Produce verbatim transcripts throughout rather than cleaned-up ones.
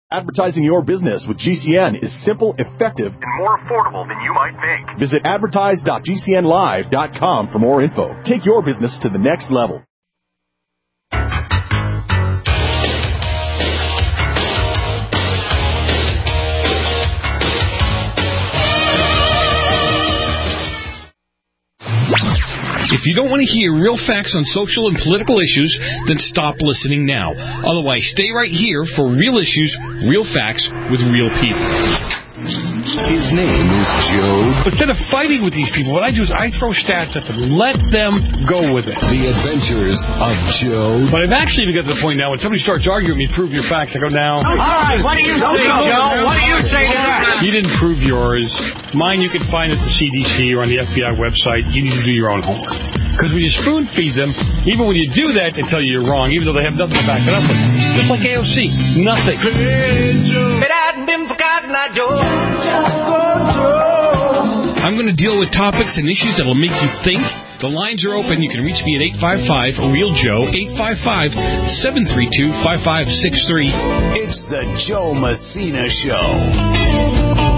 Advertising your business with G C N is simple, effective, and more affordable than you might think. Visit advertise dot g c n live dot com for more info. Take your business to the next level. If you don't want to hear real facts on social and political issues, then stop listening now. Otherwise, stay right here for real issues, real facts, with real people. His name is Joe. Instead of fighting with these people, what I do is I throw stats at them. Let them go with it. The Adventures of Joe. But I've actually even got to the point now when somebody starts arguing with me, prove your facts. I go, now. All right, what do you say, Joe? What do you say to that? You didn't prove yours. Mine you can find at the C D C or on the F B I website. You need to do your own homework. Because when you spoon feed them, even when you do that, they tell you you're wrong, even though they have nothing to back it up with. Just like A O C. Nothing. It hadn't been forgotten, I do. I'm going to deal with topics and issues that will make you think. The lines are open. You can reach me at eight five five, real Joe, eight five five, seven three two, five five six three. It's the Joe Messina Show.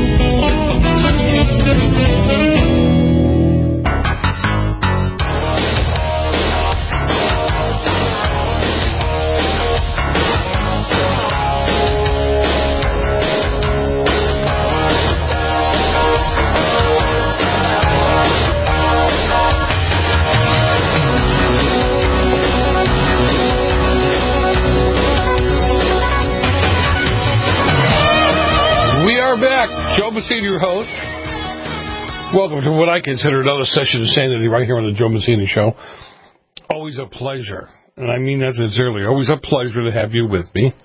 Back. Joe Messina, your host. Welcome to what I consider another session of sanity right here on the Joe Messina Show. Always a pleasure, and I mean that sincerely. Always a pleasure to have you with me.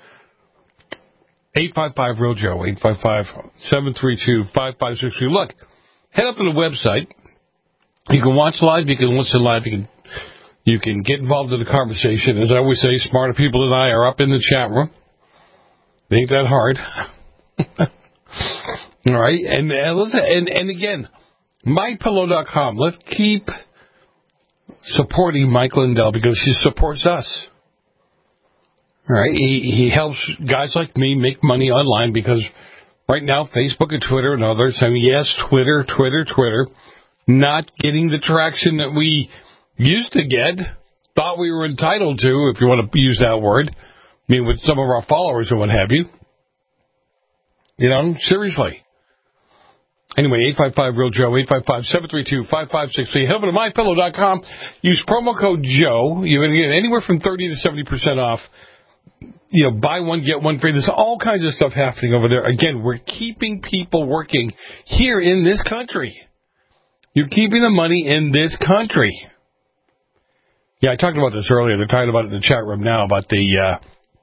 eight five five, real Joe, eight five five, seven three two, five five six three. Look, head up to the website. You can watch live, you can listen live, you can, you can get involved in the conversation. As I always say, smarter people than I are up in the chat room. It ain't that hard. All right, and and, listen, and and again, my pillow dot com. Let's keep supporting Mike Lindell because he supports us. All right, he he helps guys like me make money online because right now Facebook and Twitter and others. I mean, yes, Twitter, Twitter, Twitter, not getting the traction that we used to get. Thought we were entitled to, if you want to use that word. I mean, with some of our followers and what have you. You know, seriously. Anyway, eight five five, real Joe, eight five five, seven three two, five five six three. Head over to my pillow dot com. Use promo code Joe. You're going to get anywhere from thirty to seventy percent off. You know, buy one, get one free. There's all kinds of stuff happening over there. Again, we're keeping people working here in this country. You're keeping the money in this country. Yeah, I talked about this earlier. They're talking about it in the chat room now about the, uh,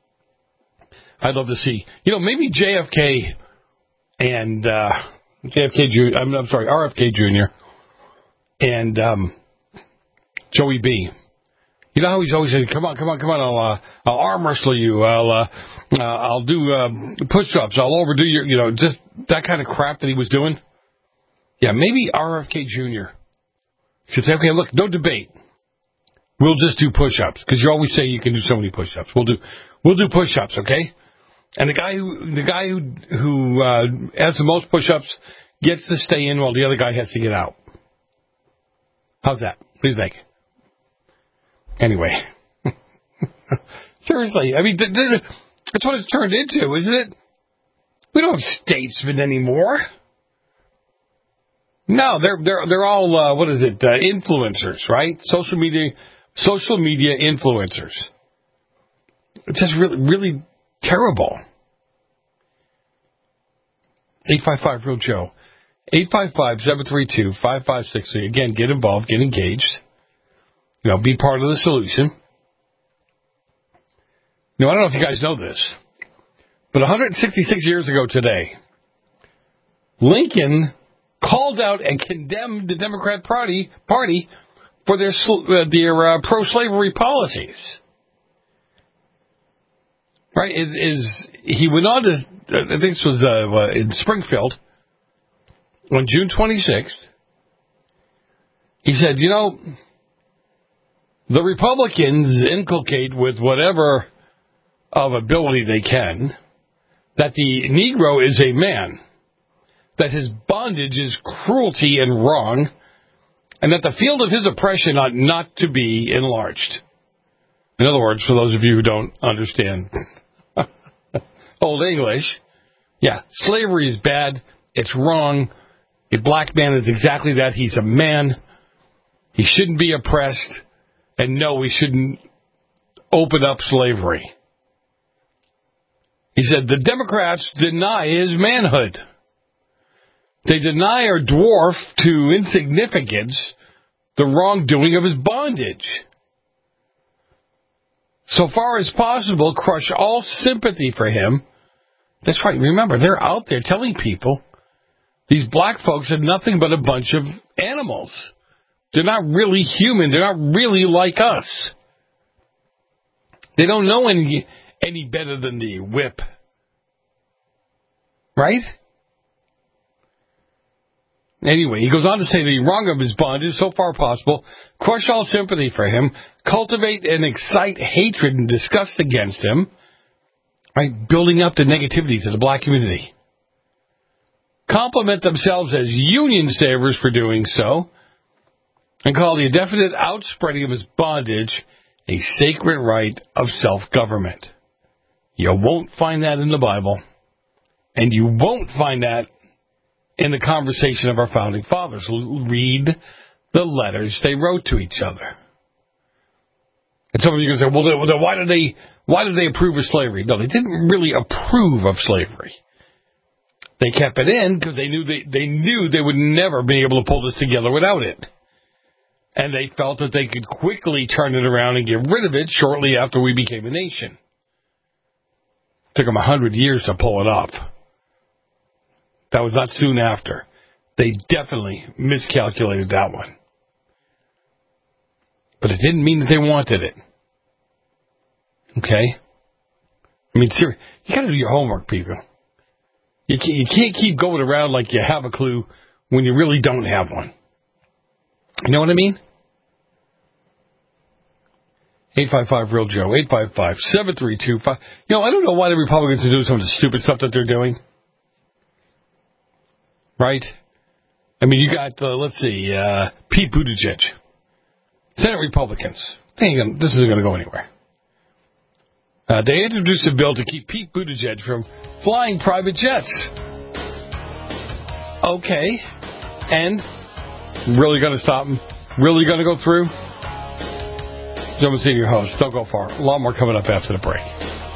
I'd love to see, you know, maybe J F K and, uh, J F K Junior I'm, I'm sorry, R F K Junior and um, Joey B. You know how he's always saying, "Come on, come on, come on! I'll uh, I'll arm wrestle you. I'll uh, uh, I'll do uh, push-ups. I'll overdo your, you know, just that kind of crap that he was doing." Yeah, maybe R F K Junior should say, "Okay, look, no debate. We'll just do push-ups because you always say you can do so many push-ups. We'll do we'll do push-ups, okay?" And the guy who the guy who who uh, has the most push-ups gets to stay in while the other guy has to get out. How's that? What do you think? Anyway, seriously, I mean, th- th- that's what it's turned into, isn't it? We don't have statesmen anymore. No, they're they're they're all uh, what is it? Uh, influencers, right? Social media, social media influencers. It's just really really. Terrible. eight five five, real Joe. eight five five, seven three two, five five six three. Again, get involved, get engaged. You know, be part of the solution. Now, I don't know if you guys know this, but one hundred sixty-six years ago today, Lincoln called out and condemned the Democrat Party, party for their, uh, their uh, pro-slavery policies. Right, is, is he went on to, I think this was uh, in Springfield, on June twenty-sixth, he said, you know, the Republicans inculcate with whatever of ability they can that the Negro is a man, that his bondage is cruelty and wrong, and that the field of his oppression ought not to be enlarged. In other words, for those of you who don't understand Old English, yeah, slavery is bad, it's wrong, a black man is exactly that, he's a man, he shouldn't be oppressed, and no, we shouldn't open up slavery. He said, the Democrats deny his manhood. They deny or dwarf to insignificance the wrongdoing of his bondage. So far as possible, crush all sympathy for him. That's right. Remember, they're out there telling people these black folks are nothing but a bunch of animals. They're not really human. They're not really like us. They don't know any, any better than the whip. Right? Anyway, he goes on to say the wrong of his bondage, so far possible, crush all sympathy for him, cultivate and excite hatred and disgust against him, right? Building up the negativity to the black community. Compliment themselves as union savers for doing so, and call the indefinite outspreading of his bondage a sacred right of self-government. You won't find that in the Bible, and you won't find that in the conversation of our founding fathers. Read the letters they wrote to each other. And some of you can say, well, then why did they why did they approve of slavery? No, they didn't really approve of slavery. They kept it in because they knew they, they knew they would never be able to pull this together without it. And they felt that they could quickly turn it around and get rid of it shortly after we became a nation. It took them a hundred years to pull it off. That was not soon after. They definitely miscalculated that one. But it didn't mean that they wanted it. Okay? I mean, seriously, you got to do your homework, people. You can't, you can't keep going around like you have a clue when you really don't have one. You know what I mean? eight five five real Joe, eight five five, seven three two five. You know, I don't know why the Republicans are doing some of the stupid stuff that they're doing. Right? I mean, you got, uh, let's see, uh, Pete Buttigieg. Senate Republicans. They ain't gonna, this isn't going to go anywhere. Uh, they introduced a bill to keep Pete Buttigieg from flying private jets. Okay. And? Really going to stop him? Really going to go through? Joe Messina, your host. Don't go far. A lot more coming up after the break.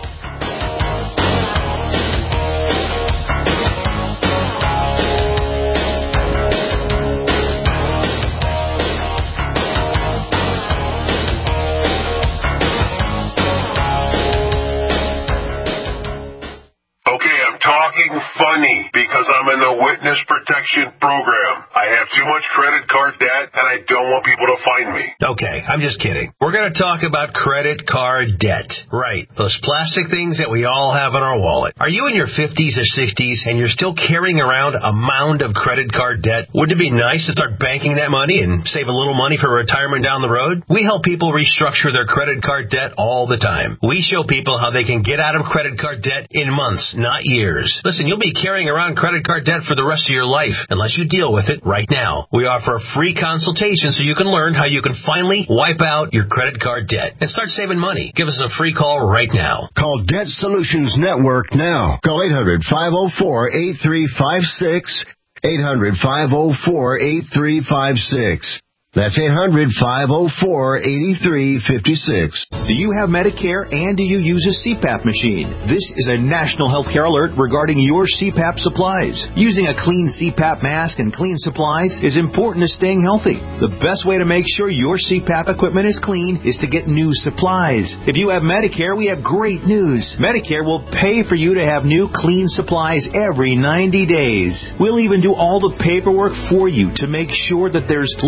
Funny, because I'm in the witness protection program. I have too much credit card debt, and I don't want people to find me. Okay, I'm just kidding. We're going to talk about credit card debt. Right, those plastic things that we all have in our wallet. Are you in your fifties or sixties, and you're still carrying around a mound of credit card debt? Wouldn't it be nice to start banking that money and save a little money for retirement down the road? We help people restructure their credit card debt all the time. We show people how they can get out of credit card debt in months, not years. Listen, you'll be carrying around credit card debt for the rest of your life unless you deal with it right now. We offer a free consultation so you can learn how you can finally wipe out your credit card debt and start saving money. Give us a free call right now. Call Debt Solutions Network now. Call eight hundred, five oh four, eight three five six, eight hundred, five oh four, eight three five six. That's eight hundred, five oh four, eight three five six. Do you have Medicare and do you use a C PAP machine? This is a national healthcare alert regarding your C PAP supplies. Using a clean C PAP mask and clean supplies is important to staying healthy. The best way to make sure your C PAP equipment is clean is to get new supplies. If you have Medicare, we have great news. Medicare will pay for you to have new clean supplies every ninety days. We'll even do all the paperwork for you to make sure that there's little to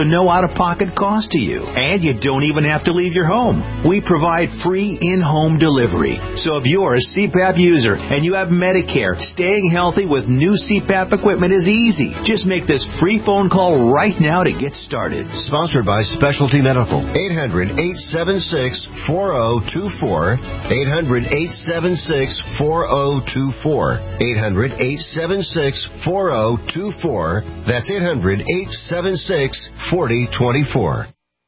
no out-of-pocket cost to you. And you don't even have to leave your home. We provide free in-home delivery. So if you're a C PAP user and you have Medicare, staying healthy with new C PAP equipment is easy. Just make this free phone call right now to get started. Sponsored by Specialty Medical. eight hundred, eight seven six, four zero two four. eight hundred, eight seven six, four zero two four. eight hundred, eight seven six, four zero two four. That's eight hundred, eight seven six, four zero two four.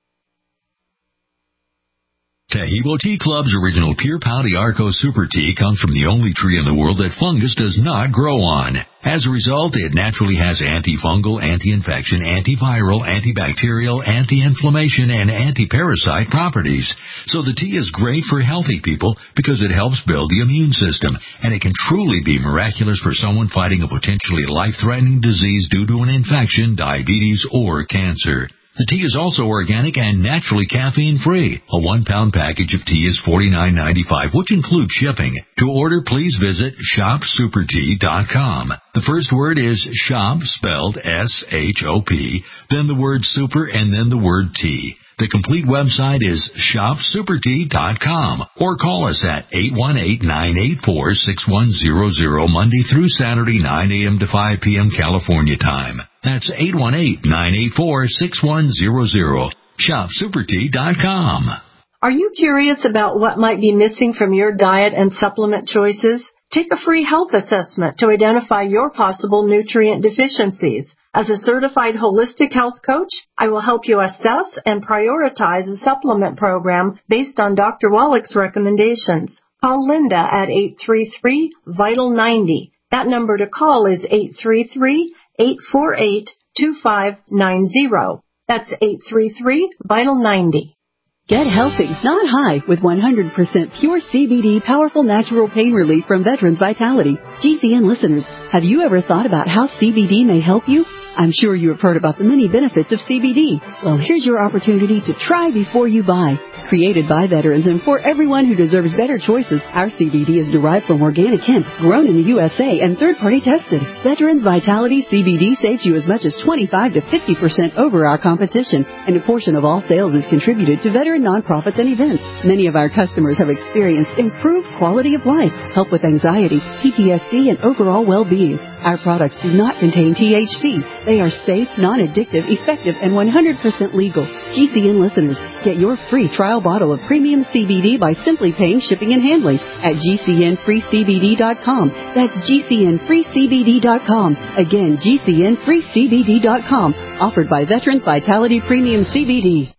Taheebo Tea Club's original Pure Pau d'Arco Super Tea comes from the only tree in the world that fungus does not grow on. As a result, it naturally has antifungal, anti-infection, antiviral, antibacterial, anti-inflammation, and anti-parasite properties. So the tea is great for healthy people because it helps build the immune system, and it can truly be miraculous for someone fighting a potentially life-threatening disease due to an infection, diabetes, or cancer. The tea is also organic and naturally caffeine-free. A one-pound package of tea is forty-nine ninety-five, which includes shipping. To order, please visit shop super tea dot com. The first word is shop, spelled S H O P, then the word super, and then the word tea. The complete website is shop super tea dot com, or call us at eight one eight, nine eight four, six one zero zero Monday through Saturday, nine a.m. to five p.m. California time. That's eight one eight, nine eight four, six one zero zero. shop super tea dot com. Are you curious about what might be missing from your diet and supplement choices? Take a free health assessment to identify your possible nutrient deficiencies. As a certified holistic health coach, I will help you assess and prioritize a supplement program based on Doctor Wallach's recommendations. Call Linda at eight three three, vital ninety. That number to call is eight three three, eight four eight, two five nine zero. That's eight three three, vital ninety. Get healthy, not high, with one hundred percent pure C B D powerful natural pain relief from Veterans Vitality. G C N listeners, have you ever thought about how C B D may help you? I'm sure you have heard about the many benefits of C B D. Well, here's your opportunity to try before you buy. Created by veterans and for everyone who deserves better choices, our C B D is derived from organic hemp, grown in the U S A and third-party tested. Veterans Vitality C B D saves you as much as twenty-five to fifty percent over our competition, and a portion of all sales is contributed to veteran nonprofits and events. Many of our customers have experienced improved quality of life, help with anxiety, P T S D, and overall well-being. Our products do not contain T H C. They are safe, non-addictive, effective, and one hundred percent legal. G C N listeners, get your free trial bottle of premium C B D by simply paying shipping and handling at G C N free C B D dot com. That's G C N free C B D dot com. Again, G C N free C B D dot com. Offered by Veterans Vitality Premium C B D.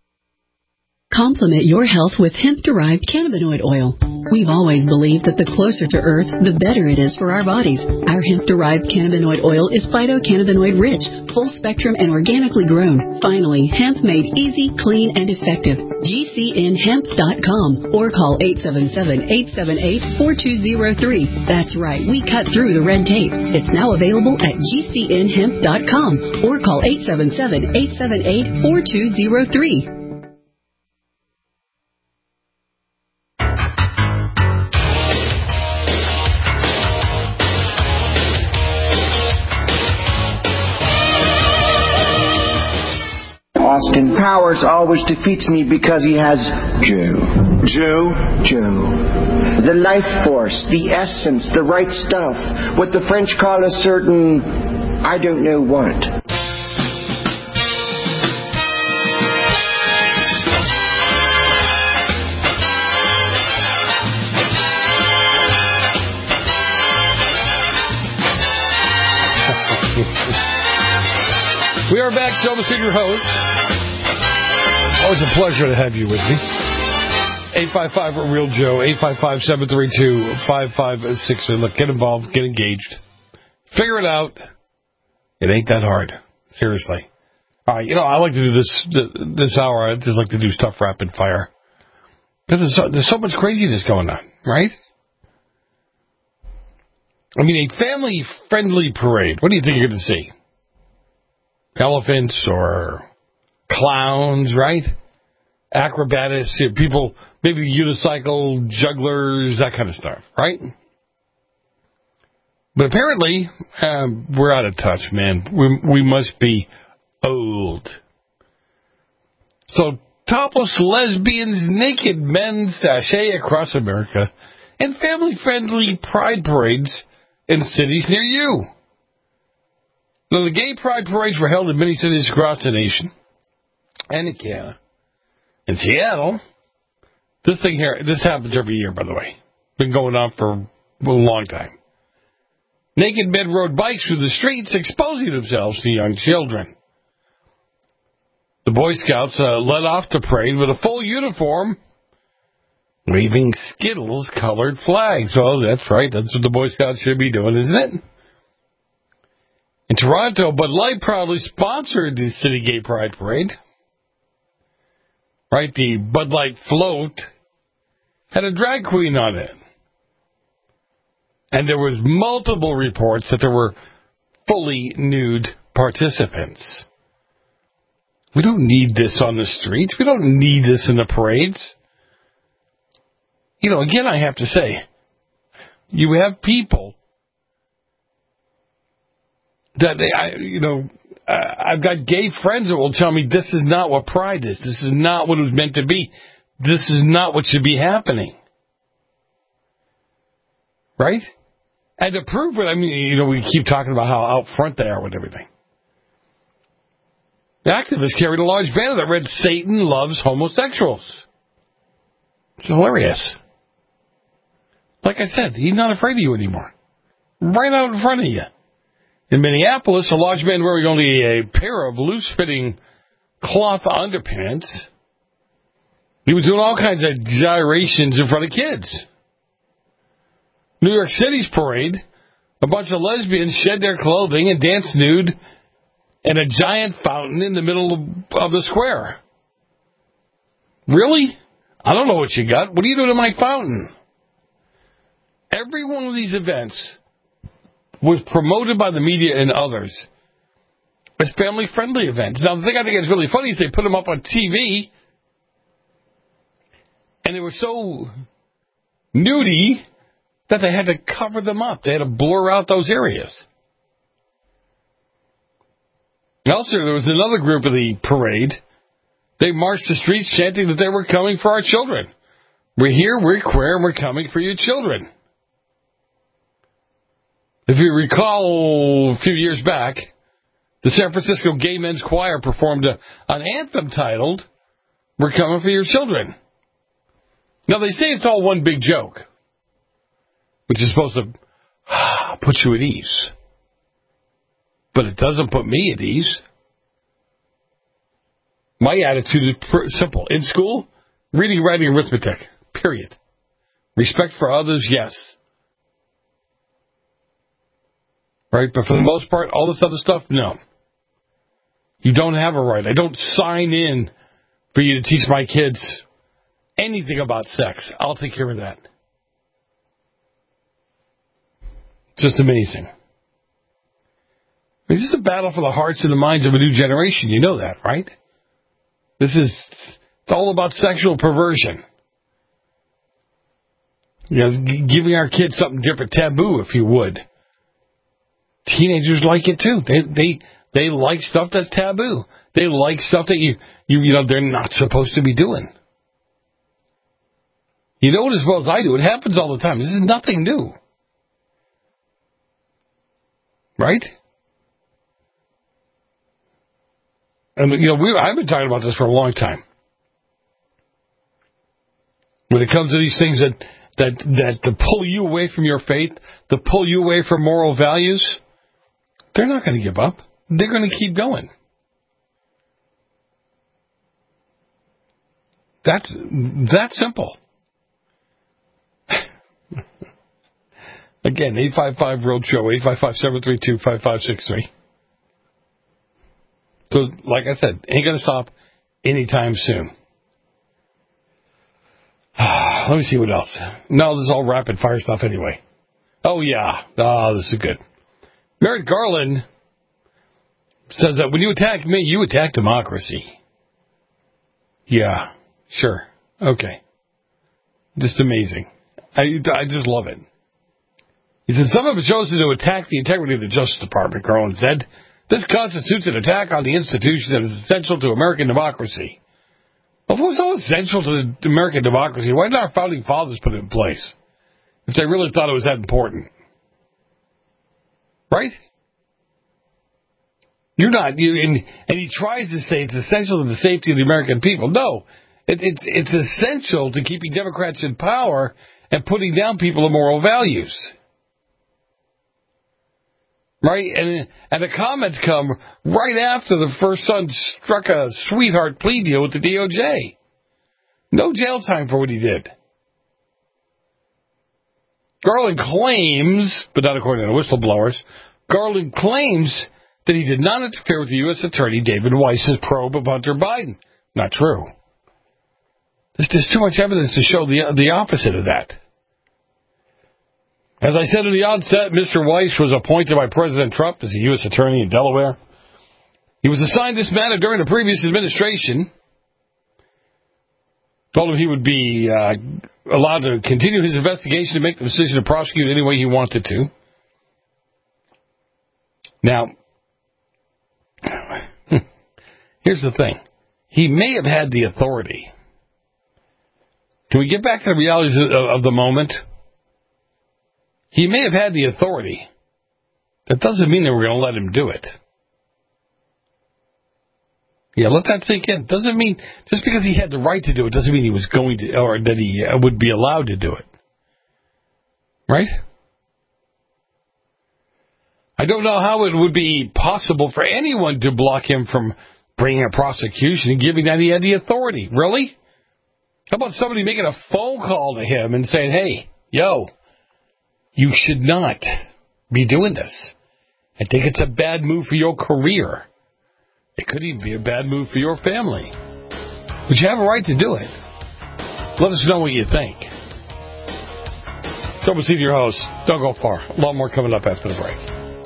Complement your health with hemp-derived cannabinoid oil. We've always believed that the closer to Earth, the better it is for our bodies. Our hemp-derived cannabinoid oil is phytocannabinoid-rich, full-spectrum, and organically grown. Finally, hemp made easy, clean, and effective. G C N hemp dot com or call eight seven seven, eight seven eight, four two zero three. That's right, we cut through the red tape. It's now available at G C N hemp dot com or call eight seven seven, eight seven eight, four two zero three. Austin Powers always defeats me because he has Joe. Joe? Joe. The life force, the essence, the right stuff. What the French call a certain, I don't know what. We are back, Joe Messina, your host. Always a pleasure to have you with me. eight five five, real Joe, eight five five, seven three two, five five six zero. Look, get involved, get engaged. Figure it out. It ain't that hard. Seriously. All right, you know, I like to do this this hour. I just like to do stuff rapid fire. Because there's so, there's so much craziness going on, right? I mean, a family-friendly parade. What do you think you're going to see? Elephants or clowns, right? Acrobatics, people, maybe unicycle jugglers, that kind of stuff, right? But apparently, um, we're out of touch, man. We, we must be old. So topless lesbians, naked men sashay across America, and family-friendly pride parades in cities near you. Now, the gay pride parades were held in many cities across the nation and in Canada. In Seattle, this thing here, this happens every year, by the way. Been going on for a long time. Naked men rode bikes through the streets, exposing themselves to young children. The Boy Scouts uh, led off the parade with a full uniform, waving Skittles-colored flags. Oh, that's right. That's what the Boy Scouts should be doing, isn't it? In Toronto, Bud Light proudly sponsored the City Gay Pride Parade. Right, the Bud Light float had a drag queen on it. And there was multiple reports that there were fully nude participants. We don't need this on the streets. We don't need this in the parades. You know, again, I have to say, you have people that, they, I, you know, I've got gay friends that will tell me this is not what pride is. This is not what it was meant to be. This is not what should be happening. Right? And to prove it, I mean, you know, we keep talking about how out front they are with everything. The activists carried a large banner that read, "Satan loves homosexuals." It's hilarious. Like I said, he's not afraid of you anymore. Right out in front of you. In Minneapolis, a large man wearing only a pair of loose-fitting cloth underpants, he was doing all kinds of gyrations in front of kids. New York City's parade, a bunch of lesbians shed their clothing and danced nude in a giant fountain in the middle of, of the square. Really? I don't know what you got. What are you doing in my fountain? Every one of these events was promoted by the media and others as family-friendly events. Now, the thing I think is really funny is they put them up on T V, and they were so nudie that they had to cover them up. They had to blur out those areas. Also, there was another group of the parade. They marched the streets chanting that they were coming for our children. We're here, we're queer, and we're coming for your children. If you recall a few years back, the San Francisco Gay Men's Choir performed a, an anthem titled, "We're Coming for Your Children." Now, they say it's all one big joke, which is supposed to put you at ease. But it doesn't put me at ease. My attitude is simple. In school, reading, writing, arithmetic, period. Respect for others, yes. Right? But for the most part, all this other stuff, no. You don't have a right. I don't sign in for you to teach my kids anything about sex. I'll take care of that. Just amazing. This is a battle for the hearts and the minds of a new generation. You know that, right? This is it's all about sexual perversion. You know, g- giving our kids something different, taboo, if you would. Teenagers like it too. They they they like stuff that's taboo. They like stuff that you you you know they're not supposed to be doing. You know it as well as I do. It happens all the time. This is nothing new. Right? And, you know, we, I've been talking about this for a long time. When it comes to these things that, that, that to pull you away from your faith, to pull you away from moral values, they're not going to give up. They're going to keep going. That's that simple. Again, eight five five road show, eight five five, seven three two, five five six three. So, like I said, ain't going to stop anytime soon. Let me see what else. No, this is all rapid fire stuff anyway. Oh, yeah. Oh, this is good. Merrick Garland says that when you attack me, you attack democracy. Yeah, sure. Okay. Just amazing. I, I just love it. He said, some have chosen to attack the integrity of the Justice Department, Garland said. This constitutes an attack on the institution that is essential to American democracy. Well, if it was so essential to American democracy, why did our founding fathers put it in place? If they really thought it was that important. Right? You're not, you, and, and he tries to say it's essential to the safety of the American people. No, it, it's it's essential to keeping Democrats in power and putting down people of moral values. Right? And, and the comments come right after the first son struck a sweetheart plea deal with the D O J. No jail time for what he did. Garland claims, but not according to the whistleblowers, Garland claims that he did not interfere with the U S Attorney David Weiss's probe of Hunter Biden. Not true. There's, there's too much evidence to show the, the opposite of that. As I said in the onset, Mister Weiss was appointed by President Trump as a U S Attorney in Delaware. He was assigned this matter during the previous administration. Told him he would be uh, allowed to continue his investigation and make the decision to prosecute any way he wanted to. Now, here's the thing. He may have had the authority. Can we get back to the realities of, of the moment? He may have had the authority. That doesn't mean that we're going to let him do it. Yeah, let that sink in. Doesn't mean, just because he had the right to do it, doesn't mean he was going to, or that he would be allowed to do it. Right? I don't know how it would be possible for anyone to block him from bringing a prosecution and giving that he had the authority. Really? How about somebody making a phone call to him and saying, hey, yo, you should not be doing this. I think it's a bad move for your career. It could even be a bad move for your family. But you have a right to do it. Let us know what you think. Joe Messina, your host. Don't go far. A lot more coming up after the break.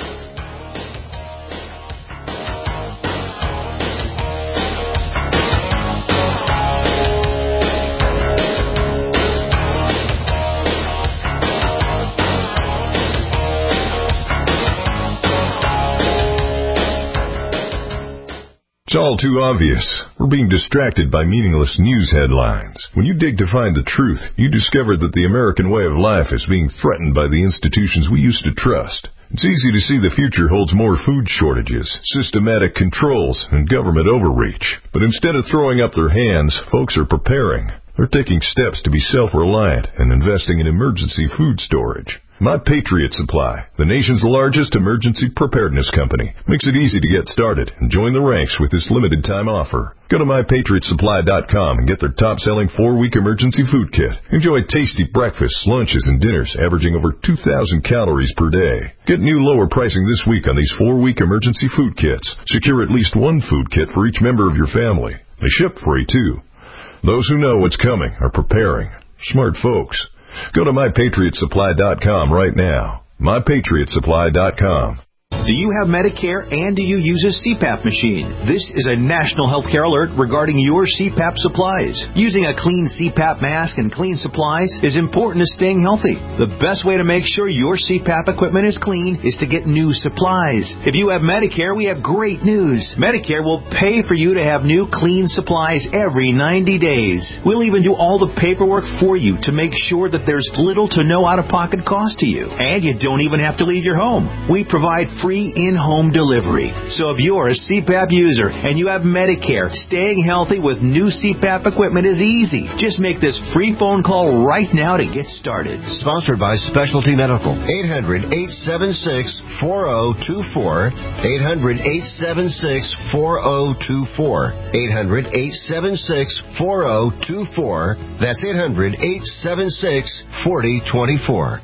It's all too obvious. We're being distracted by meaningless news headlines. When you dig to find the truth, you discover that the American way of life is being threatened by the institutions we used to trust. It's easy to see the future holds more food shortages, systematic controls, and government overreach. But instead of throwing up their hands, folks are preparing. They're taking steps to be self-reliant and investing in emergency food storage. My Patriot Supply, the nation's largest emergency preparedness company, makes it easy to get started and join the ranks with this limited time offer. Go to my patriot supply dot com and get their top-selling four-week emergency food kit. Enjoy tasty breakfasts, lunches, and dinners averaging over two thousand calories per day. Get new lower pricing this week on these four-week emergency food kits. Secure at least one food kit for each member of your family. They ship free, too. Those who know what's coming are preparing. Smart folks. Go to my patriot supply dot com right now. my patriot supply dot com. Do you have Medicare and do you use a C PAP machine? This is a national healthcare alert regarding your C PAP supplies. Using a clean C PAP mask and clean supplies is important to staying healthy. The best way to make sure your C PAP equipment is clean is to get new supplies. If you have Medicare, we have great news. Medicare will pay for you to have new clean supplies every ninety days. We'll even do all the paperwork for you to make sure that there's little to no out-of-pocket cost to you. And you don't even have to leave your home. We provide free in-home delivery. So if you're a C PAP user and you have Medicare, staying healthy with new C PAP equipment is easy. Just make this free phone call right now to get started. Sponsored by Specialty Medical. eight hundred, eight seven six, four zero two four. eight hundred, eight seven six, four zero two four. eight hundred, eight seven six, four zero two four. That's eight hundred, eight seven six, four zero two four.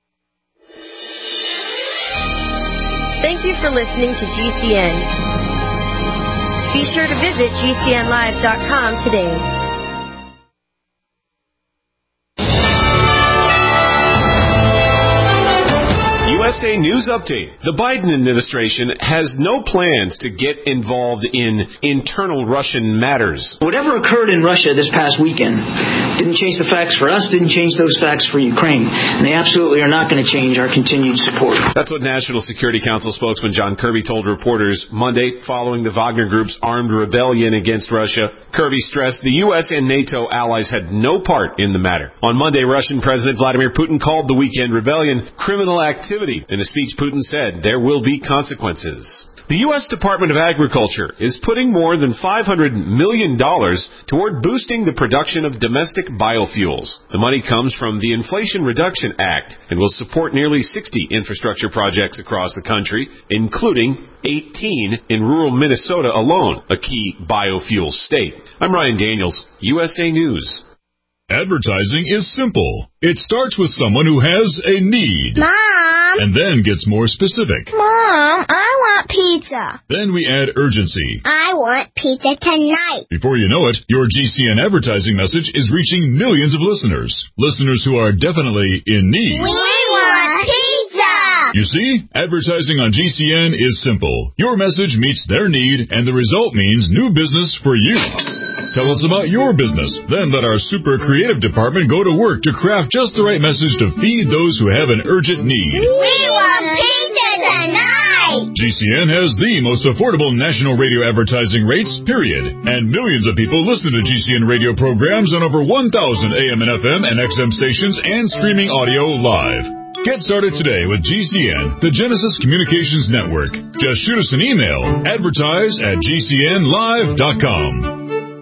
Thank you for listening to G C N. Be sure to visit G C N live dot com today. U S A News Update. The Biden administration has no plans to get involved in internal Russian matters. Whatever occurred in Russia this past weekend didn't change the facts for us, didn't change those facts for Ukraine. And they absolutely are not going to change our continued support. That's what National Security Council spokesman John Kirby told reporters Monday following the Wagner Group's armed rebellion against Russia. Kirby stressed the U S and NATO allies had no part in the matter. On Monday, Russian President Vladimir Putin called the weekend rebellion criminal activity. In a speech, Putin said there will be consequences. The U S Department of Agriculture is putting more than five hundred million dollars toward boosting the production of domestic biofuels. The money comes from the Inflation Reduction Act and will support nearly sixty infrastructure projects across the country, including eighteen in rural Minnesota alone, a key biofuel state. I'm Ryan Daniels, U S A News. Advertising is simple. It starts with someone who has a need. Mom! And then gets more specific. Mom, I want pizza. Then we add urgency. I want pizza tonight. Before you know it, your G C N advertising message is reaching millions of listeners. Listeners who are definitely in need. We want pizza! You see, advertising on G C N is simple. Your message meets their need, and the result means new business for you. Tell us about your business. Then let our super creative department go to work to craft just the right message to feed those who have an urgent need. We want pizza tonight! G C N has the most affordable national radio advertising rates, period. And millions of people listen to G C N radio programs on over one thousand A M and F M and X M stations and streaming audio live. Get started today with G C N, the Genesis Communications Network. Just shoot us an email, advertise at G C N live dot com.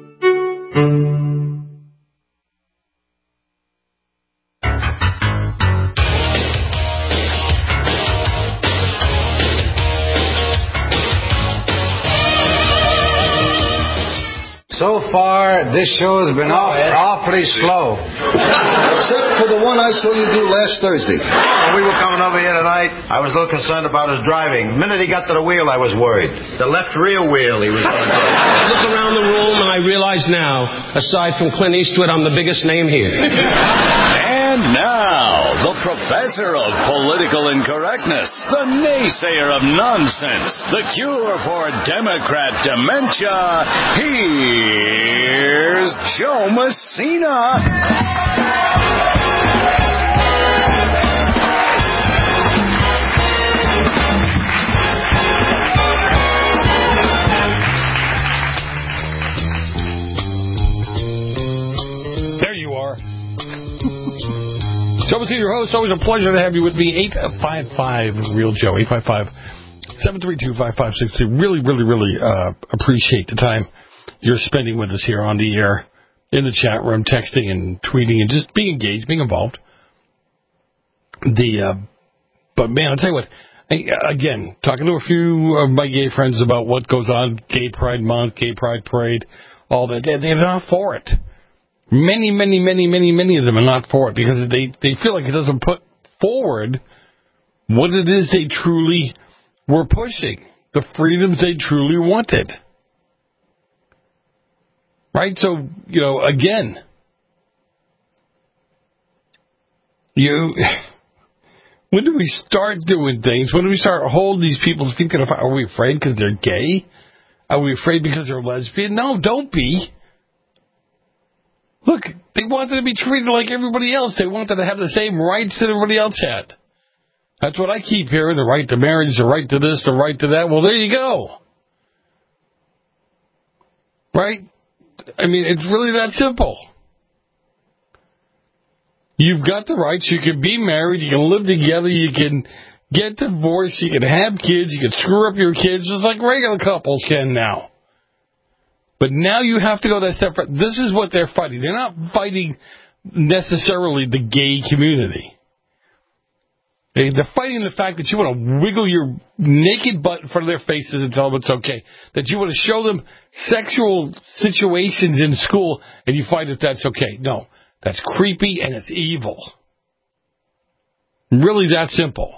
So far, this show has been off, awfully slow. Except for the one I saw you do last Thursday. When we were coming over here tonight, I was a little concerned about his driving. The minute he got to the wheel, I was worried. The left rear wheel he was going to go. I look around the room and I realize now, aside from Clint Eastwood, I'm the biggest name here. And now, the professor of political incorrectness, the naysayer of nonsense, the cure for Democrat dementia, here's Joe Messina. Joe Messina, your host. Always a pleasure to have you with me. eight five five, Real Joe. eight five five, seven three two, five five six two. Really, really, really uh, appreciate the time you're spending with us here on the air, in the chat room, texting and tweeting, and just being engaged, being involved. The, uh, but man, I'll tell you what, I, again, talking to a few of my gay friends about what goes on, Gay Pride Month, Gay Pride Parade, all that, they, they're not for it. Many, many, many, many, many of them are not for it because they, they feel like it doesn't put forward what it is they truly were pushing, the freedoms they truly wanted. Right? So, you know, again, you, when do we start doing things? When do we start holding these people's feet? Are we afraid because they're gay? Are we afraid because they're lesbian? No, don't be. Look, they wanted to be treated like everybody else. They wanted to have the same rights that everybody else had. That's what I keep hearing, the right to marriage, the right to this, the right to that. Well, there you go. Right? I mean, it's really that simple. You've got the rights. You can be married. You can live together. You can get divorced. You can have kids. You can screw up your kids just like regular couples can now. But now you have to go that step further. This is what they're fighting. They're not fighting necessarily the gay community. They're fighting the fact that you want to wiggle your naked butt in front of their faces and tell them it's okay. That you want to show them sexual situations in school and you find that that's okay. No, that's creepy and it's evil. Really that simple.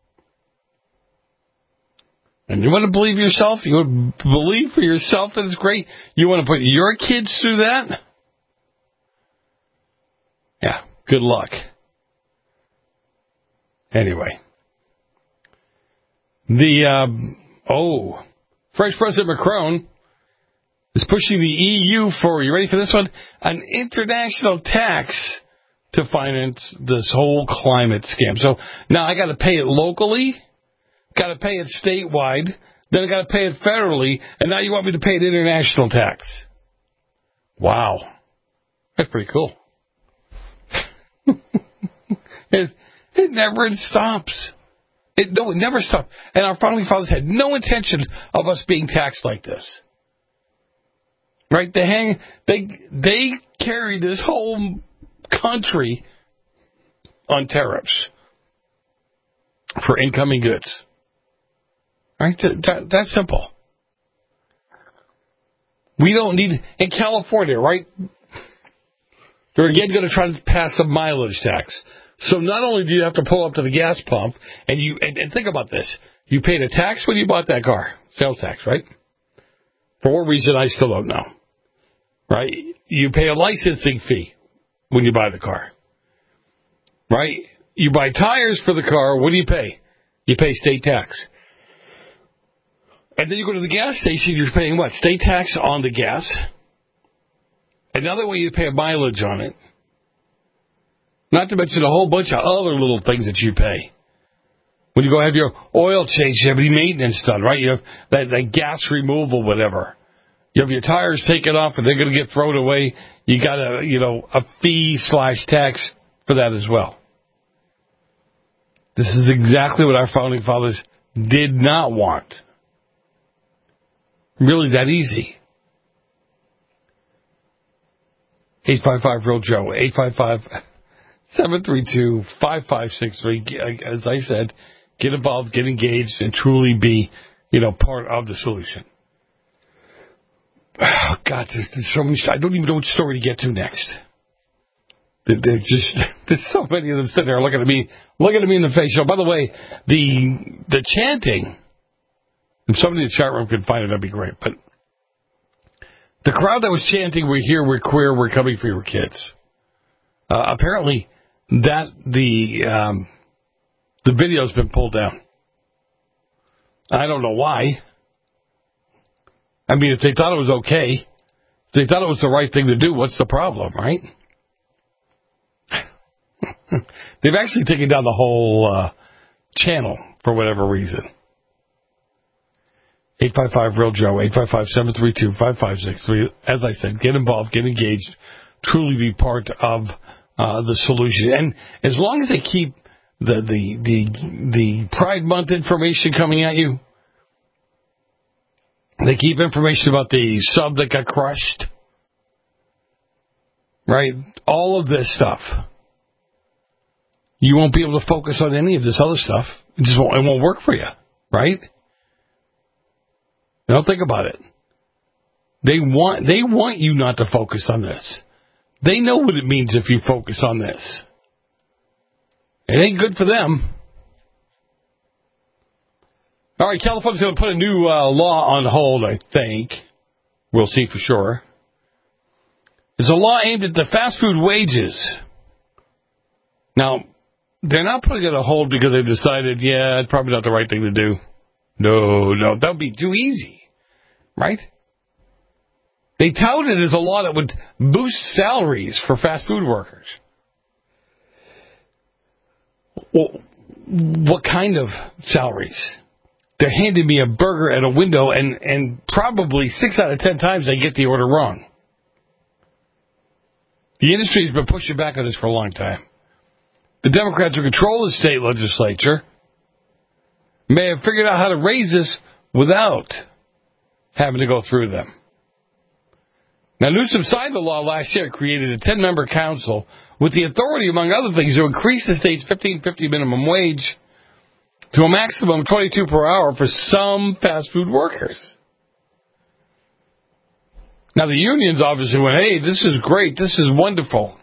And you want to believe yourself? You want to believe for yourself that it's great? You want to put your kids through that? Yeah, good luck. Anyway, The, um, oh, French President Macron is pushing the E U for, you ready for this one? An international tax to finance this whole climate scam. So now I got to pay it locally, got to pay it statewide, then I got to pay it federally, and now you want me to pay an international tax. Wow. That's pretty cool. it, it never stops. It, no, it never stopped. And our founding fathers had no intention of us being taxed like this. Right? They hang, they, they carry this whole country on tariffs for incoming goods. Right? That, that, that's simple. We don't need, in California, right? They're again going to try to pass a mileage tax. So not only do you have to pull up to the gas pump, and you and, and think about this, you paid a tax when you bought that car, sales tax, right? For what reason, I still don't know. Right? You pay a licensing fee when you buy the car. Right? You buy tires for the car, what do you pay? You pay state tax. And then you go to the gas station, you're paying what? State tax on the gas. Another way you pay a mileage on it. Not to mention a whole bunch of other little things that you pay. When you go have your oil change, you have any maintenance done, right? You have that, that gas removal, whatever. You have your tires taken off and they're going to get thrown away. You got a, you know, a fee slash tax for that as well. This is exactly what our founding fathers did not want. Really that easy. eight five five real Joe, eight five five, seven three two, five five six three. As I said, get involved, get engaged, and truly be, you know, part of the solution. Oh, God, there's, there's so many. I don't even know which story to get to next. There's just there's so many of them sitting there looking at me, looking at me in the face. So, by the way, the the chanting. If somebody in the chat room could find it, that'd be great. But the crowd that was chanting, "We're here, we're queer, we're coming for your kids." Uh, apparently, that the um, the video's been pulled down. I don't know why. I mean, if they thought it was okay, if they thought it was the right thing to do, what's the problem, right? They've actually taken down the whole uh, channel for whatever reason. eight five five real Joe, eight five five, seven three two, five five six three. As I said, get involved, get engaged, truly be part of uh, the solution. And as long as they keep the, the, the, the Pride Month information coming at you, they keep information about the sub that got crushed, right? All of this stuff. You won't be able to focus on any of this other stuff. It just won't, it won't work for you, right? Now think about it. They want they want you not to focus on this. They know what it means if you focus on this. It ain't good for them. All right, California's going to put a new uh, law on hold, I think. We'll see for sure. It's a law aimed at the fast food wages. Now, they're not putting it on hold because they decided, yeah, it's probably not the right thing to do. No, no, that would be too easy, right? They tout it as a law that would boost salaries for fast food workers. Well, what kind of salaries? They're handing me a burger at a window, and, and probably six out of ten times I get the order wrong. The industry has been pushing back on this for a long time. The Democrats who control the state legislature may have figured out how to raise this without having to go through them. Now, Newsom signed the law last year, created a ten-member council with the authority, among other things, to increase the state's fifteen fifty minimum wage to a maximum of twenty-two per hour for some fast food workers. Now, the unions obviously went, hey, this is great, this is wonderful.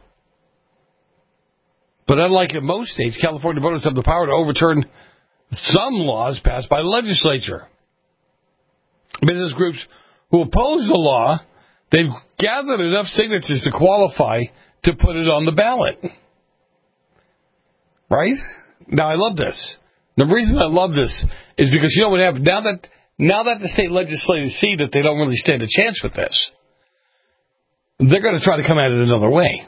But unlike in most states, California voters have the power to overturn some laws passed by the legislature. Business groups who oppose the law, they've gathered enough signatures to qualify to put it on the ballot. Right? Now, I love this. The reason I love this is because you know what happens now that now that the state legislators see that they don't really stand a chance with this, they're going to try to come at it another way.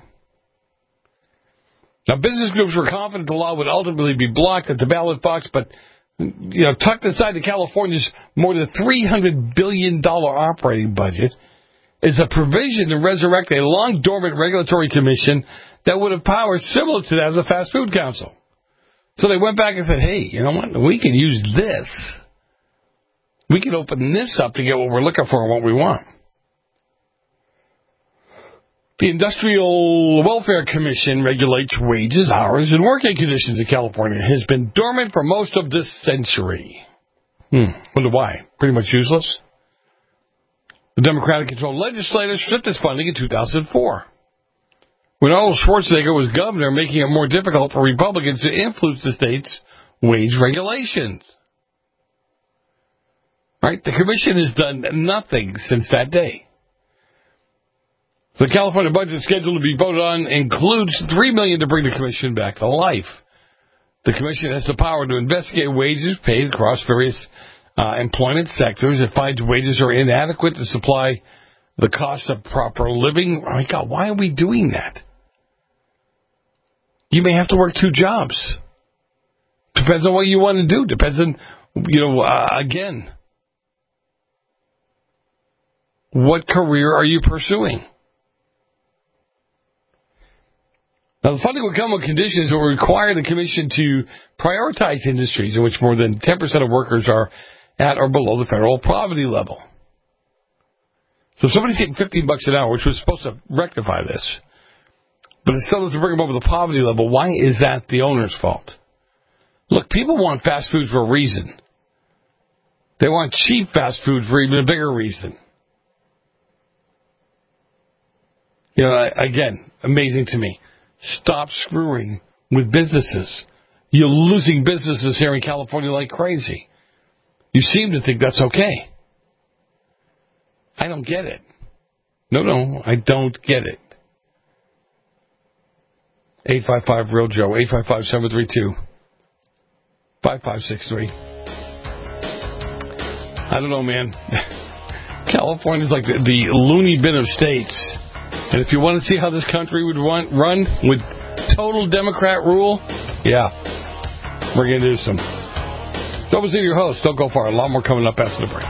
Now, business groups were confident the law would ultimately be blocked at the ballot box, but you know, tucked inside to California's more than three hundred billion dollars operating budget is a provision to resurrect a long-dormant regulatory commission that would have powers similar to that of the Fast Food Council. So they went back and said, hey, you know what, we can use this. We can open this up to get what we're looking for and what we want. The Industrial Welfare Commission regulates wages, hours, and working conditions in California. It has been dormant for most of this century. Hmm. Wonder why? Pretty much useless. The Democratic-controlled legislators stripped its funding in two thousand four. When Arnold Schwarzenegger was governor, making it more difficult for Republicans to influence the state's wage regulations. Right? The commission has done nothing since that day. The California budget scheduled to be voted on includes three million dollars to bring the commission back to life. The commission has the power to investigate wages paid across various uh, employment sectors. It finds wages are inadequate to supply the cost of proper living. Oh my God, why are we doing that? You may have to work two jobs. Depends on what you want to do. Depends on, you know, uh, again, what career are you pursuing? Now, the funding will come with conditions that will require the commission to prioritize industries in which more than ten percent of workers are at or below the federal poverty level. So if somebody's getting fifteen bucks an hour, which was supposed to rectify this, but it still doesn't bring them over the poverty level, why is that the owner's fault? Look, people want fast food for a reason. They want cheap fast food for even a bigger reason. You know, again, amazing to me. Stop screwing with businesses. You're losing businesses here in California like crazy. You seem to think that's okay. I don't get it. No, no, I don't get it. eight five five real Joe, eight five five, seven three two, five five six three. I don't know, man. California's like the, the loony bin of states. And if you want to see how this country would run, run with total Democrat rule, yeah, we're going to do some. That was your host. Don't go far. A lot more coming up after the break.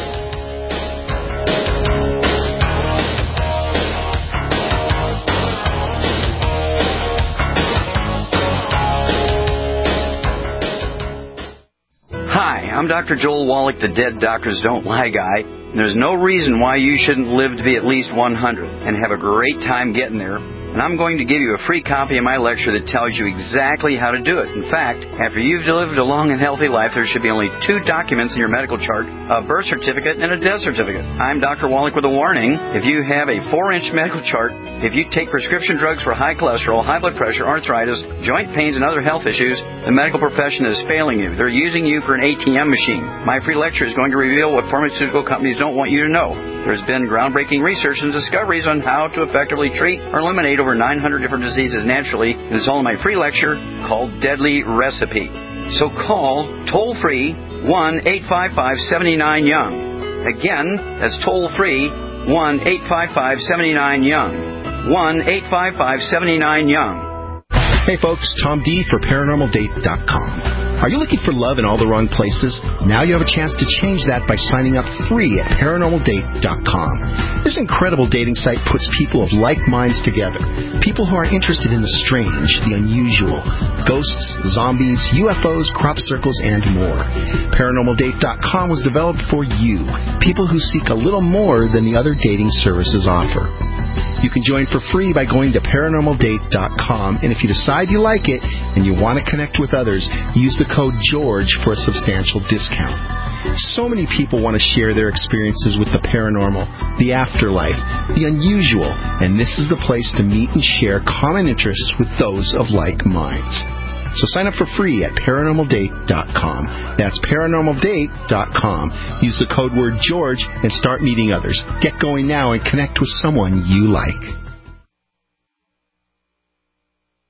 Hi, I'm Doctor Joel Wallach, the Dead Doctors Don't Lie guy. And there's no reason why you shouldn't live to be at least one hundred and have a great time getting there. And I'm going to give you a free copy of my lecture that tells you exactly how to do it. In fact, after you've lived a long and healthy life, there should be only two documents in your medical chart, a birth certificate and a death certificate. I'm Doctor Wallach with a warning. If you have a four-inch medical chart, if you take prescription drugs for high cholesterol, high blood pressure, arthritis, joint pains, and other health issues, the medical profession is failing you. They're using you for an A T M machine. My free lecture is going to reveal what pharmaceutical companies don't want you to know. There's been groundbreaking research and discoveries on how to effectively treat or eliminate over nine hundred different diseases naturally, and it's all in my free lecture called Deadly Recipe. So call toll-free one eight five five, seven nine, YOUNG. Again, that's toll-free one eight five five, seven nine, YOUNG. one eight five five, seven nine, YOUNG. Hey folks, Tom D for Paranormal Date dot com. Are you looking for love in all the wrong places? Now you have a chance to change that by signing up free at Paranormal Date dot com. This incredible dating site puts people of like minds together. People who are interested in the strange, the unusual, ghosts, zombies, U F Os, crop circles, and more. Paranormal Date dot com was developed for you, people who seek a little more than the other dating services offer. You can join for free by going to Paranormal Date dot com, and if you decide you like it and you want to connect with others, use the code GEORGE for a substantial discount. So many people want to share their experiences with the paranormal, the afterlife, the unusual, and this is the place to meet and share common interests with those of like minds. So sign up for free at Paranormal Date dot com. That's Paranormal Date dot com. Use the code word George and start meeting others. Get going now and connect with someone you like.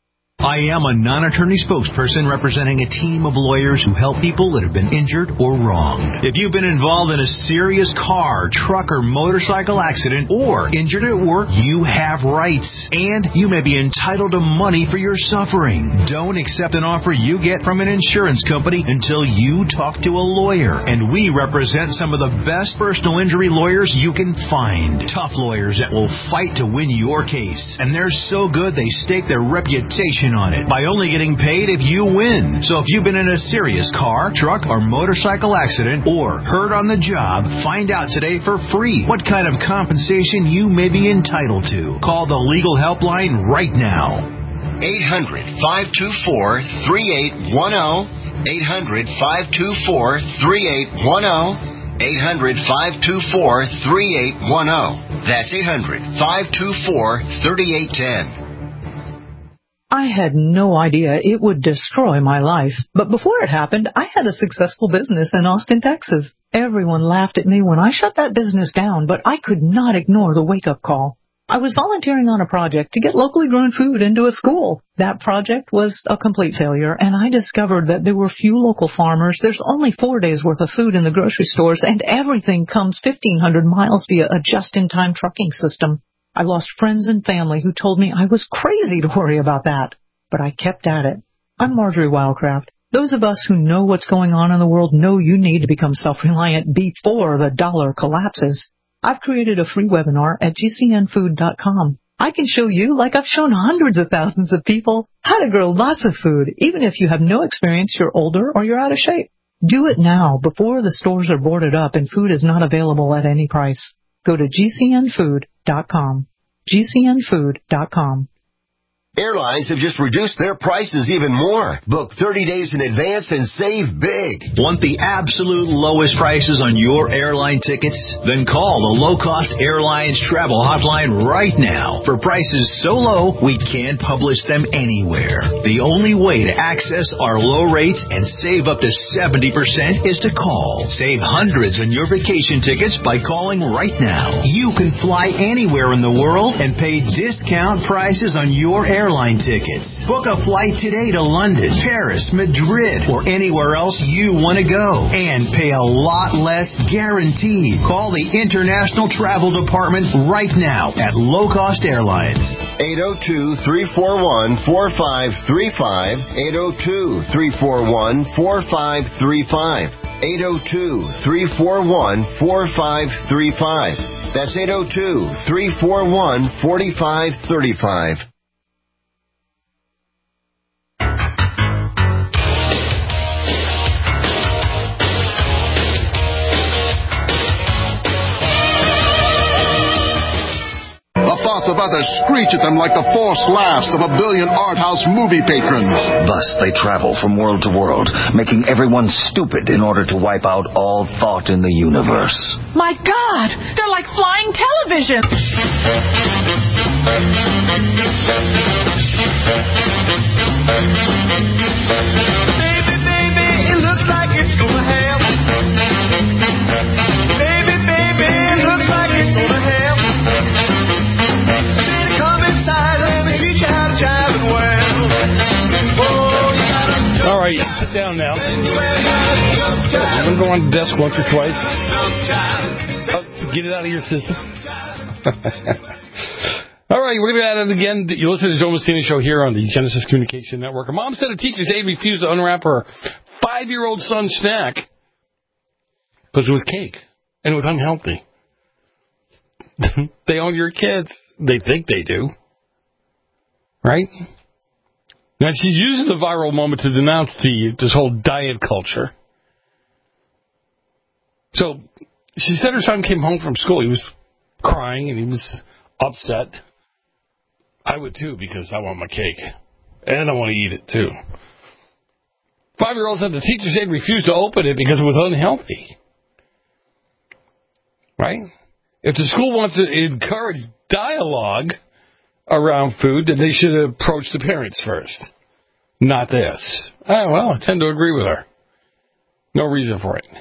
I am a non-attorney spokesperson representing a team of lawyers who help people that have been injured or wronged. If you've been involved in a serious car, truck, or motorcycle accident or injured at work, you have rights, and you may be entitled to money for your suffering. Don't accept an offer you get from an insurance company until you talk to a lawyer, and we represent some of the best personal injury lawyers you can find. Tough lawyers that will fight to win your case, and they're so good they stake their reputation on it by only getting paid if you win. So if you've been in a serious car, truck, or motorcycle accident or hurt on the job, find out today for free what kind of compensation you may be entitled to. Call the legal helpline right now. eight hundred, five two four, three eight one zero. eight hundred, five two four, three eight one zero. eight hundred, five two four, three eight one zero. That's eight hundred, five two four, three eight one zero. I had no idea it would destroy my life. But before it happened, I had a successful business in Austin, Texas. Everyone laughed at me when I shut that business down, but I could not ignore the wake-up call. I was volunteering on a project to get locally grown food into a school. That project was a complete failure, and I discovered that there were few local farmers. There's only four days' worth of food in the grocery stores, and everything comes fifteen hundred miles via a just-in-time trucking system. I lost friends and family who told me I was crazy to worry about that, but I kept at it. I'm Marjorie Wildcraft. Those of us who know what's going on in the world know you need to become self-reliant before the dollar collapses. I've created a free webinar at G C N food dot com. I can show you, like I've shown hundreds of thousands of people, how to grow lots of food, even if you have no experience, you're older, or you're out of shape. Do it now, before the stores are boarded up and food is not available at any price. Go to G C N food dot com. G C N food dot com. Airlines have just reduced their prices even more. Book thirty days in advance and save big. Want the absolute lowest prices on your airline tickets? Then call the Low Cost Airlines Travel Hotline right now. For prices so low, we can't publish them anywhere. The only way to access our low rates and save up to seventy percent is to call. Save hundreds on your vacation tickets by calling right now. You can fly anywhere in the world and pay discount prices on your airline airline tickets. Book a flight today to London, Paris, Madrid, or anywhere else you want to go and pay a lot less guaranteed. Call the International Travel Department right now at Low Cost Airlines. eight oh two, three four one, four five three five. eight oh two, three four one, four five three five. eight oh two, three four one, four five three five. That's eight oh two, three four one, four five three five. Thoughts about to screech at them like the forced laughs of a billion art house movie patrons. Thus they travel from world to world, making everyone stupid in order to wipe out all thought in the universe. My God! They're like flying television! Baby, baby, it looks like it's gonna happen. Baby, baby, it looks like it's gonna happen. All right, sit down now. I'm going to go on the desk once or twice. Oh, get it out of your system. All right, we're going to add it again. You listen to the Joe Messina Show here on the Genesis Communication Network. A mom said a teacher's aide refused to unwrap her five-year-old son's snack because it was cake and it was unhealthy. They own your kids. They think they do. Right? Now, she's using the viral moment to denounce the this whole diet culture. So, she said her son came home from school. He was crying and he was upset. I would too, because I want my cake. And I want to eat it too. Five-year-old said the teacher's aide refused to open it because it was unhealthy. Right? If the school wants to encourage dialogue around food, then they should approach the parents first. Not this. Oh, well, I tend to agree with her. No reason for it.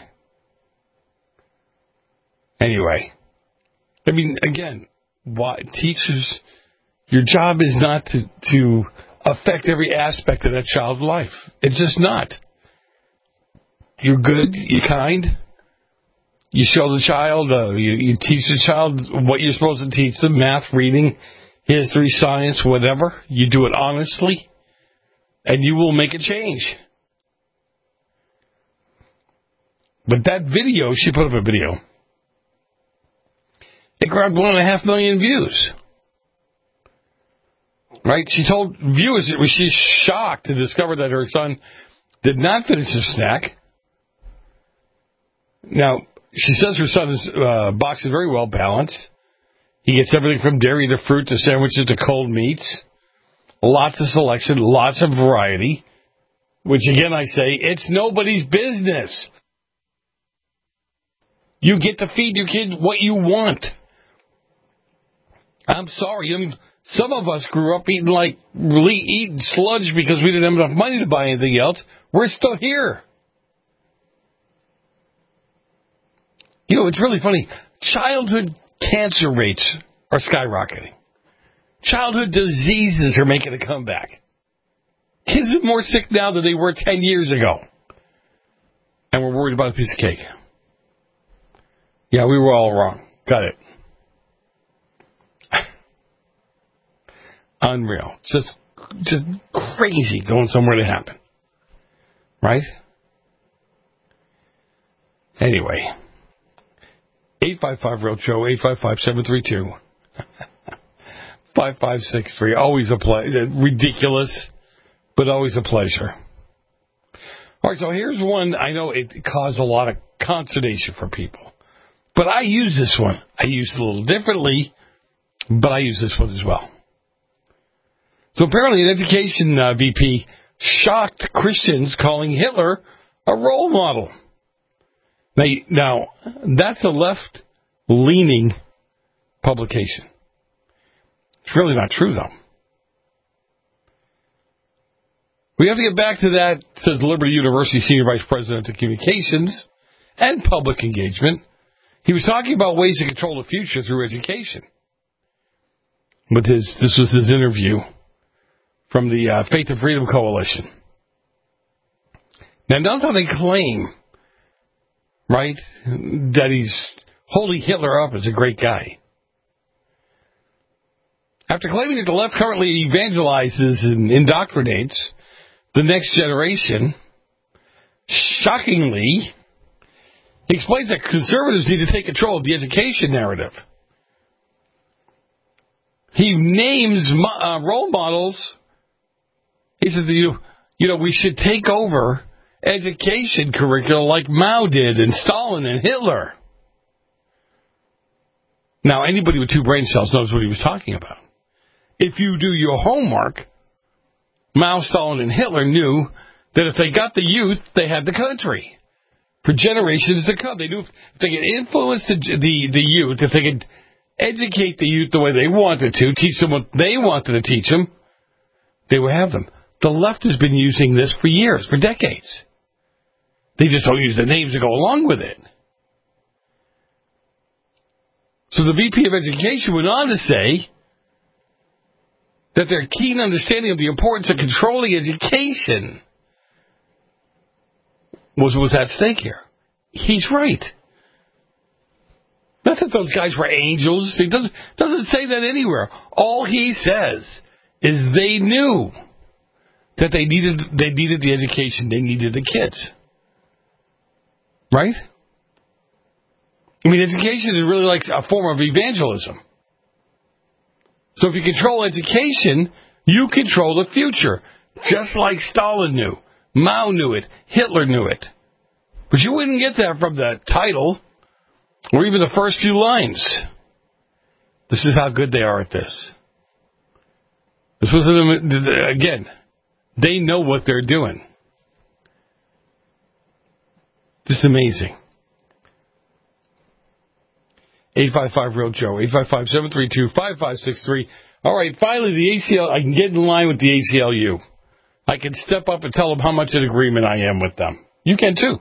Anyway. I mean, again, why teachers, your job is not to, to affect every aspect of that child's life. It's just not. You're good, you're kind, you show the child, uh, you, you teach the child what you're supposed to teach them, math, reading, history, science, whatever. You do it honestly, and you will make a change. But that video, she put up a video. It grabbed one and a half million views. Right? She told viewers that she's shocked to discover that her son did not finish his snack. Now, she says her son's uh, box is very well balanced. He gets everything from dairy to fruit to sandwiches to cold meats. Lots of selection, lots of variety. Which, again, I say, it's nobody's business. You get to feed your kid what you want. I'm sorry. I mean, some of us grew up eating like really eating sludge because we didn't have enough money to buy anything else. We're still here. You know, it's really funny. Childhood cancer rates are skyrocketing. Childhood diseases are making a comeback. Kids are more sick now than they were ten years ago. And we're worried about a piece of cake. Yeah, we were all wrong. Got it. Unreal. Just, just crazy going somewhere to happen. Right? Anyway. eight five five real Joe, eight five five, seven three two, five five six three. Always a pleasure. Ridiculous, but always a pleasure. All right, so here's one. I know it caused a lot of consternation for people. But I use this one. I use it a little differently, but I use this one as well. So apparently an education uh, V P shocked Christians calling Hitler a role model. Now, now that's a left-leaning publication. It's really not true, though. We have to get back to that, says Liberty University Senior Vice President of Communications and Public Engagement. He was talking about ways to control the future through education. With his, this was his interview from the uh, Faith and Freedom Coalition. Now, notice how they claim, right, that he's holding Hitler up as a great guy. After claiming that the left currently evangelizes and indoctrinates the next generation, shockingly, he explains that conservatives need to take control of the education narrative. He names uh, role models. He says, you, you know, we should take over education curriculum like Mao did and Stalin and Hitler. Now, anybody with two brain cells knows what he was talking about. If you do your homework, Mao, Stalin, and Hitler knew that if they got the youth, they had the country for generations to come. They knew if they could influence the, the, the youth, if they could educate the youth the way they wanted to, teach them what they wanted to teach them, they would have them. The left has been using this for years, for decades. They just don't use the names to go along with it. So the V P of Education went on to say that their keen understanding of the importance of controlling education was, was at stake here. He's right. Not that those guys were angels. He doesn't, doesn't say that anywhere. All he says is they knew that they needed they needed the education, they needed the kids. Right? I mean, education is really like a form of evangelism. So if you control education, you control the future. Just like Stalin knew. Mao knew it. Hitler knew it. But you wouldn't get that from the title or even the first few lines. This is how good they are at this. This was, again, they know what they're doing. Just amazing. eight five five real Joe, eight five five, seven three two, five five six three. All right, finally, the A C L, I can get in line with the A C L U. I can step up and tell them how much in agreement I am with them. You can, too.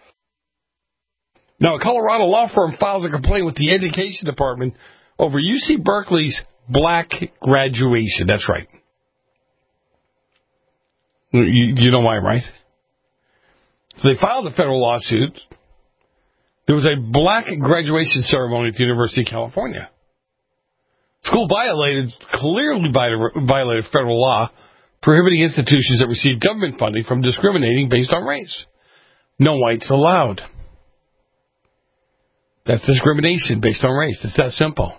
Now, a Colorado law firm files a complaint with the Education Department over U C Berkeley's black graduation. That's right. You, you know why, right? So they filed a federal lawsuit. There was a black graduation ceremony at the University of California. School violated, clearly violated federal law prohibiting institutions that receive government funding from discriminating based on race. No whites allowed. That's discrimination based on race. It's that simple.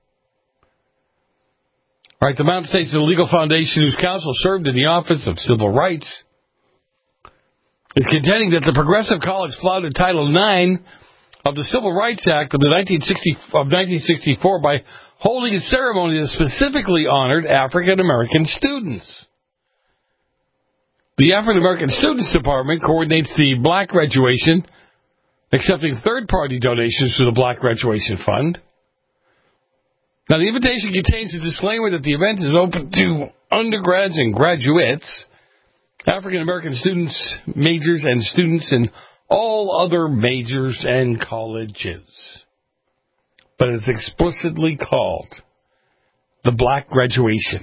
All right, the Mountain States Legal Foundation, whose counsel served in the Office of Civil Rights, is contending that the Progressive College flouted Title nine of the Civil Rights Act of the nineteen sixty-four by holding a ceremony that specifically honored African American students. The African American Students Department coordinates the black graduation, accepting third-party donations to the Black Graduation Fund. Now, the invitation contains a disclaimer that the event is open to undergrads and graduates, African American students, majors, and students in all other majors and colleges. But it's explicitly called the Black Graduation.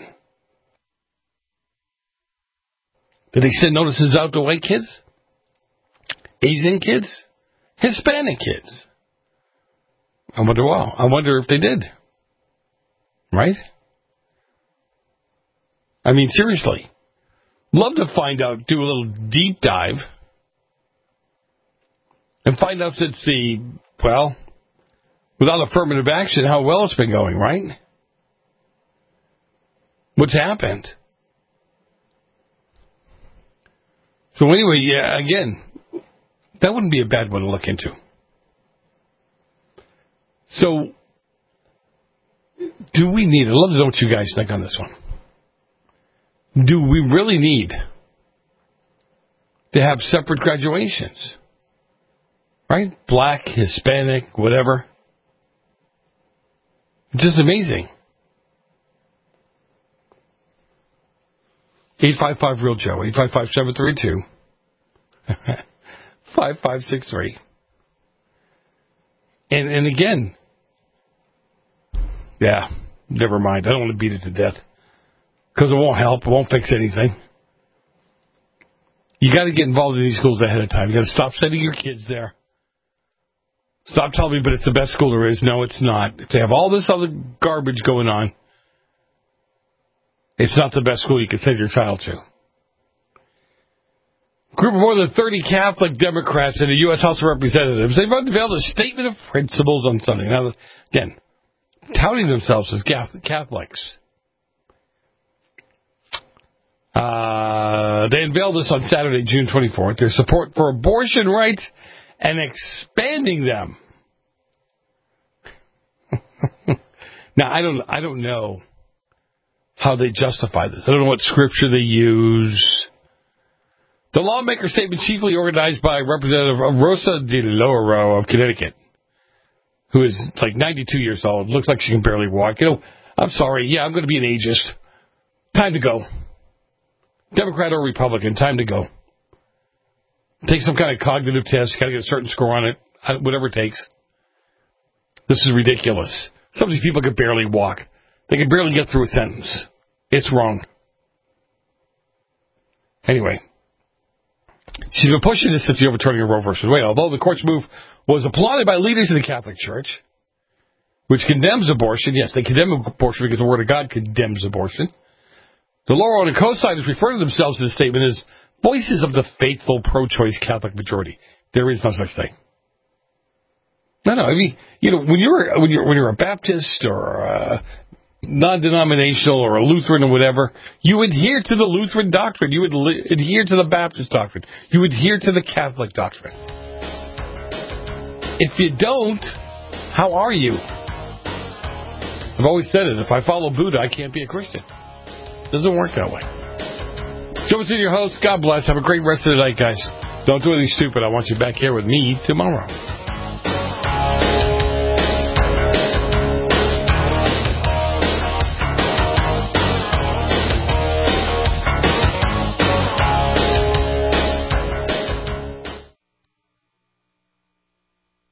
Did they send notices out to white kids? Asian kids? Hispanic kids? I wonder, well, I wonder if they did. Right? I mean, seriously. Love to find out, do a little deep dive, and find out since the, well, without affirmative action, how well it's been going, right? What's happened? So anyway, yeah, again, that wouldn't be a bad one to look into. So, do we need, I'd love to know what you guys think on this one. Do we really need to have separate graduations? Right? Black, Hispanic, whatever. It's just amazing. eight five five real Joe, eight five five, seven three two, five five six three. And, and again, yeah, never mind. I don't want to beat it to death. Because it won't help. It won't fix anything. You got to get involved in these schools ahead of time. You got to stop sending your kids there. Stop telling me, but it's the best school there is. No, it's not. If they have all this other garbage going on, it's not the best school you can send your child to. A group of more than thirty Catholic Democrats in the U S House of Representatives, they've unveiled a statement of principles on Sunday. Now, again, touting themselves as Catholics. Uh, they unveiled this on Saturday, June twenty-fourth, their support for abortion rights and expanding them. Now, I don't, I don't know how they justify this. I don't know what scripture they use. The lawmaker statement chiefly organized by Representative Rosa DeLauro of Connecticut, who is like ninety-two years old, looks like she can barely walk. You know, I'm sorry, yeah, I'm going to be an ageist. Time to go. Democrat or Republican, time to go. Take some kind of cognitive test, got to get a certain score on it, whatever it takes. This is ridiculous. Some of these people can barely walk. They can barely get through a sentence. It's wrong. Anyway, she's been pushing this since the overturning of Roe versus Wade, although the court's move was applauded by leaders in the Catholic Church, which condemns abortion. Yes, they condemn abortion because the Word of God condemns abortion. The Laurel and co-signers refer to themselves in the statement as voices of the faithful pro-choice Catholic majority. There is no such thing. No, no. I mean, you know, when you're when you're when you're a Baptist or a non-denominational or a Lutheran or whatever, you adhere to the Lutheran doctrine. You would li- adhere to the Baptist doctrine. You adhere to the Catholic doctrine. If you don't, how are you? I've always said it. If I follow Buddha, I can't be a Christian. Doesn't work that way. Joe is your host. God bless. Have a great rest of the night, guys. Don't do anything stupid. I want you back here with me tomorrow.